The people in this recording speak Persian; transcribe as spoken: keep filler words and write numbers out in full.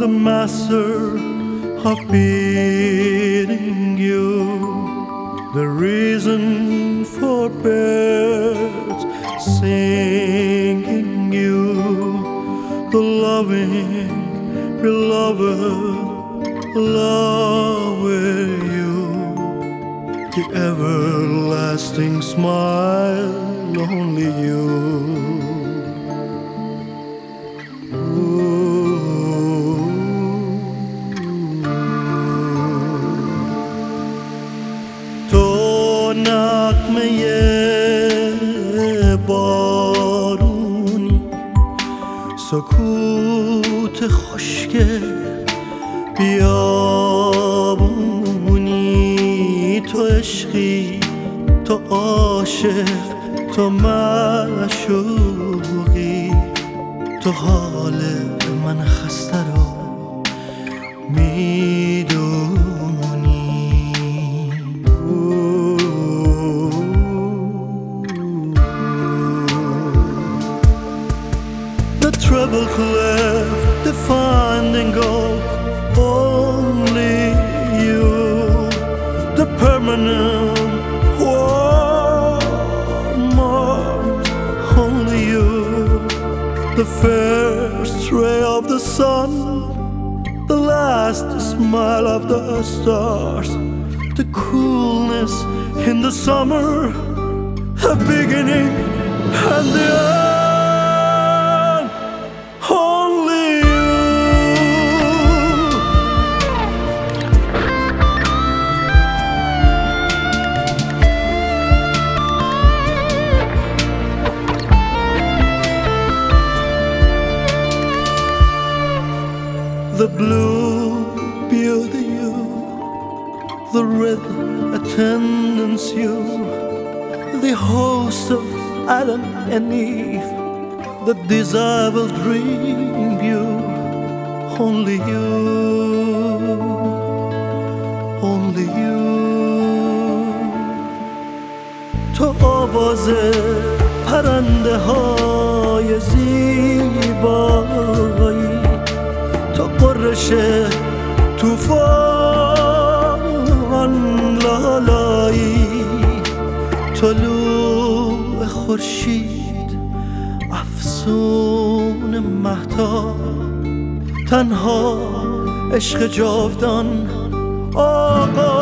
the master of beating you, the reason for birds singing you, the loving beloved love with you, the everlasting smile, only you. تو نغمه بارونی، سکوت خشک بیابونی، تو عشقی، تو عاشق، تو معشوقی، تو حال من خسته رو میدونی. The treble clef, the finding goal, only you, the permanent watermark, only you, the first ray of the sun, the last smile of the stars, the coolness in the summer, the beginning and the end. Only you. The blue beauty you, the red attendance you, the host of Adam and Eve, the desirable dream you, only you, only you. تو آواز پرنده های زیبایی، تو قرش توفان لالایی، طلوع خورشید، افسون مهتاب، تنها عشق جاودان آقا